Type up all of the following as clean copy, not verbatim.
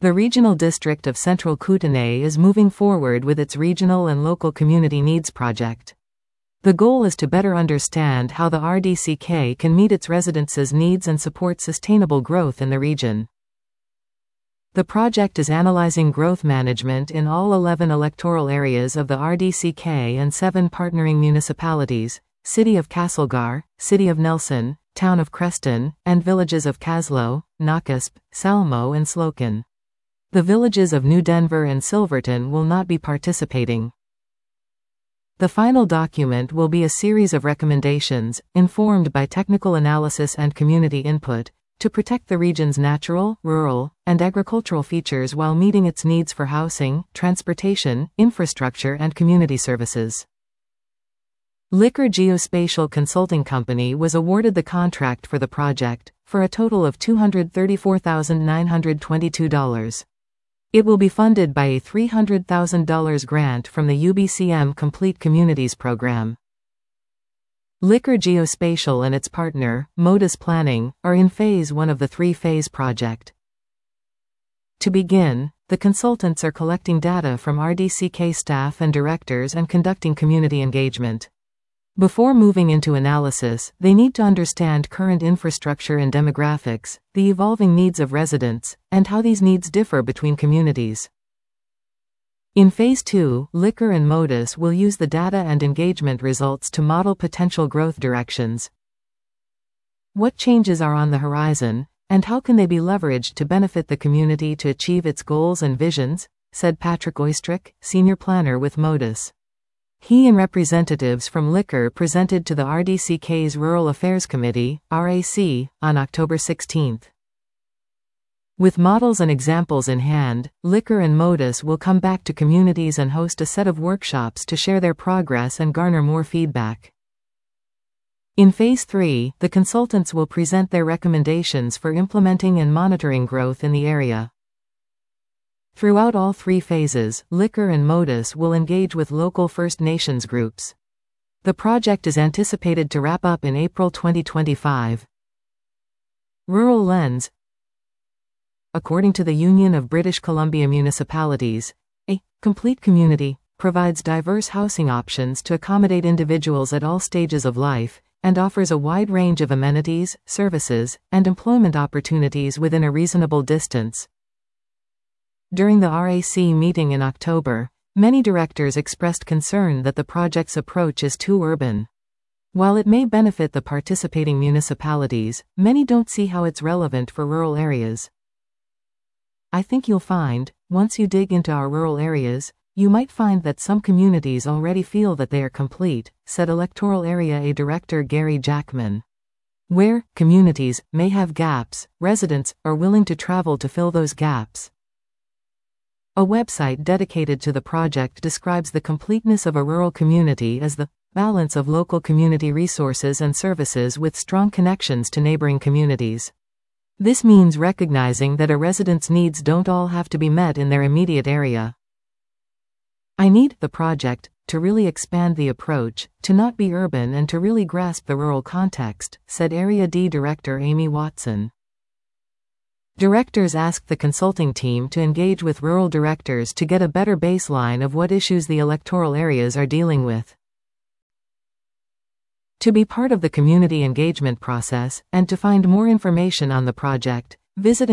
The Regional District of Central Kootenay is moving forward with its Regional and Local Community Needs Project. The goal is to better understand how the RDCK can meet its residents' needs and support sustainable growth in the region. The project is analyzing growth management in all 11 electoral areas of the RDCK and 7 partnering municipalities: City of Castlegar, City of Nelson, Town of Creston, and villages of Caslow, Nakusp, Salmo and Slocan. The villages of New Denver and Silverton will not be participating. The final document will be a series of recommendations, informed by technical analysis and community input, to protect the region's natural, rural, and agricultural features while meeting its needs for housing, transportation, infrastructure and community services. Licker Geospatial Consulting Company was awarded the contract for the project, for a total of $234,922. It will be funded by a $300,000 grant from the UBCM Complete Communities program. Licker Geospatial and its partner, Modus Planning, are in Phase 1 of the 3-phase project. To begin, the consultants are collecting data from RDCK staff and directors and conducting community engagement. Before moving into analysis, they need to understand current infrastructure and demographics, the evolving needs of residents, and how these needs differ between communities. In Phase 2, Licker and Modus will use the data and engagement results to model potential growth directions. What changes are on the horizon, and how can they be leveraged to benefit the community to achieve its goals and visions, said Patrick Oistrich, senior planner with Modus. He and representatives from Licker presented to the RDCK's Rural Affairs Committee, RAC, on October 16. With models and examples in hand, Licker and Modus will come back to communities and host a set of workshops to share their progress and garner more feedback. In Phase 3, the consultants will present their recommendations for implementing and monitoring growth in the area. Throughout all 3 phases, Licker and Modus will engage with local First Nations groups. The project is anticipated to wrap up in April 2025. Rural Lens. According to the Union of British Columbia Municipalities, a complete community provides diverse housing options to accommodate individuals at all stages of life, and offers a wide range of amenities, services, and employment opportunities within a reasonable distance. During the RAC meeting in October, many directors expressed concern that the project's approach is too urban. While it may benefit the participating municipalities, many don't see how it's relevant for rural areas. I think you'll find, once you dig into our rural areas, you might find that some communities already feel that they are complete, said Electoral Area A Director Gary Jackman. Where communities may have gaps, residents are willing to travel to fill those gaps. A website dedicated to the project describes the completeness of a rural community as the balance of local community resources and services with strong connections to neighboring communities. This means recognizing that a resident's needs don't all have to be met in their immediate area. I need the project to really expand the approach, to not be urban and to really grasp the rural context, said Area D Director Amy Watson. Directors asked the consulting team to engage with rural directors to get a better baseline of what issues the electoral areas are dealing with. To be part of the community engagement process, and to find more information on the project, visit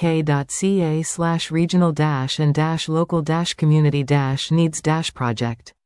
engage.rdck.ca/regional-and-local-community-needs-project.